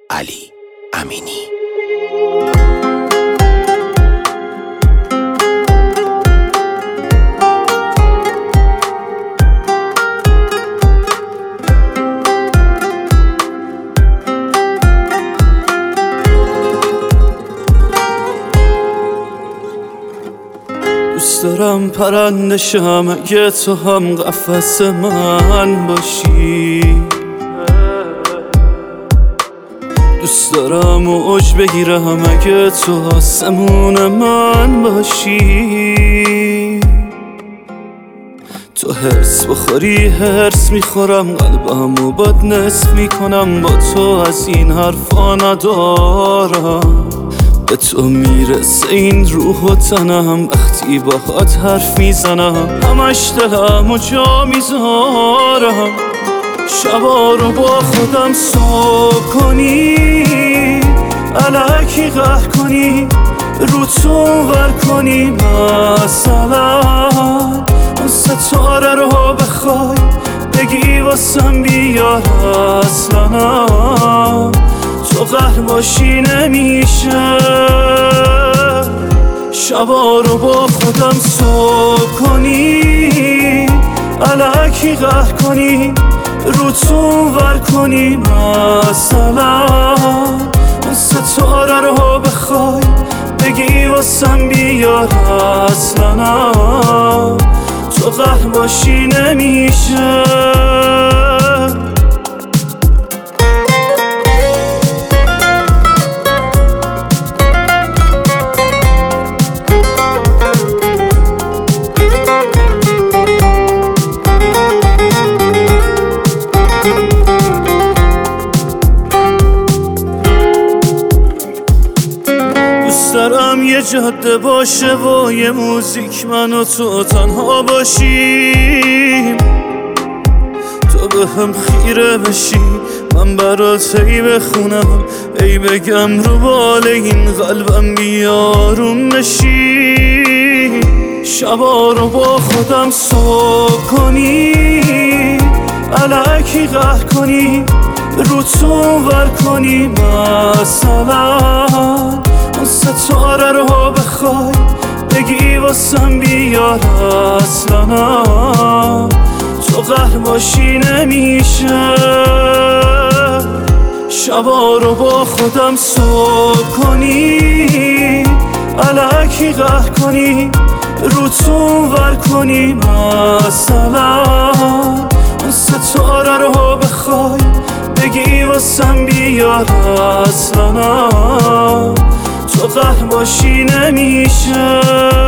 علی امینی. دوست دارم پرنده شم اگه تو هم قفس من باشی. دوست دارم موج بگیرم اگه تو آسمون من باشی. تو هرس بخوری هرس میخورم، قلبمو باد نصف میکنم، با تو از این حرفا ندارم. به تو میرسه این روح و تنم وقتی باهات حرف میزنم، همش دلمو جا میذارم. شبا رو با خودم صبح کنی، الکی قهر کنی، رو تو ور کنی، مثلا اون ستاره رو بخوای بگی واسم بیار. اصلا تو قهر باشی نمیشه. شبا رو با خودم صبح کنی، الکی قهر کنی، رو تو ور کنی، مثلا اون ستاره رو بخوای بگی واسم بیار. اصلا تو قهر باشی نمیشه. دارم یه جاده باشه و یه موزیک من و تو تنها باشیم، تو به هم خیره بشی، من برات ای بخونم، ای بگم رو بال این قلبم بیارون بشی. شبا رو با خودم صبح کنی، الکی قهر کنی، رو تو ور کنی، مثلا اون ستاره رو بخوای بگی واسم بیار. اصلا تو قهر باشی نمیشه. شبا رو با خودم صبح کنی، الکی قهر کنی، رو تو ور کنی، مثلا اون ستاره رو بخوای بگی واسم بیار. اصلا تو قهر باشی نمیشه.